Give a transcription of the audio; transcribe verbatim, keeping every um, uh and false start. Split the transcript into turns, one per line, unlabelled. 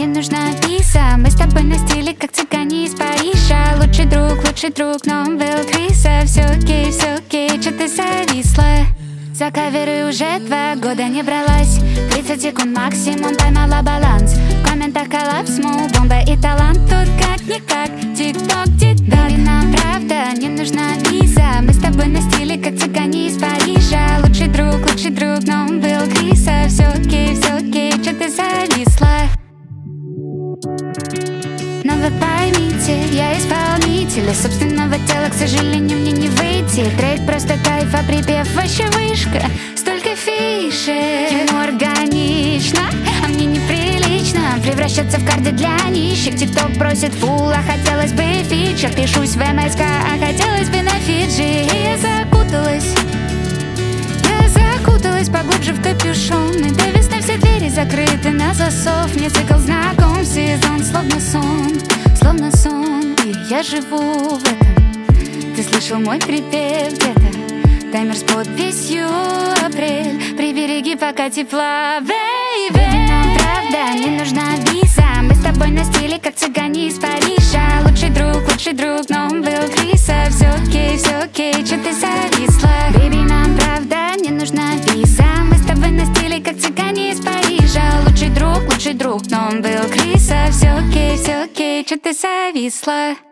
не нужна виза. Мы с тобой на стиле, как цыгане из Парижа. Лучший друг, лучший друг, но он был крыса. Все окей, все окей, чё ты зависла? За каверы уже два года не бралась. Тридцать секунд максимум, поймала баланс. В комментах коллапс, мол, бомба и талант. Тут как-никак, тик-ток, тик-ток. Baby, нам правда не нужна виза. Мы с тобой на стиле, как цыгане из Парижа. Лучший друг, лучший друг, но он был крыса. Все окей, все окей, чё ты зависла? Но вы поймите, я исполнитель, а собственного тела, к сожалению, мне не выйти. Трек просто кайф, а припев вообще вышка. Столько фишек, ему органично, а мне неприлично превращаться в карты для нищих. Тикток просит фул, а хотелось бы фичер. Пишусь в МСК, а хотелось бы на Фиджи. И я закуталась, я закуталась поглубже в капюшон. И до весны все двери закрыты на засов. Мне цикл знаком, сезон словно сон, словно сон. И я живу в этом. Ты слышал мой припев где-то? Таймер с подписью апрель. Прибереги пока тепла, бэйби. Baby, нам правда не нужна виза. Мы с тобой на стиле, как цыгане из Парижа. Лучший друг, лучший друг, но он был крыса. Все окей, все окей, чё ты зависла? Baby, нам правда не нужна виза. Мы с тобой на стиле, как цыгане из Парижа. Лучший друг, лучший друг, но он был крыса. Все окей, все окей, чё ты зависла?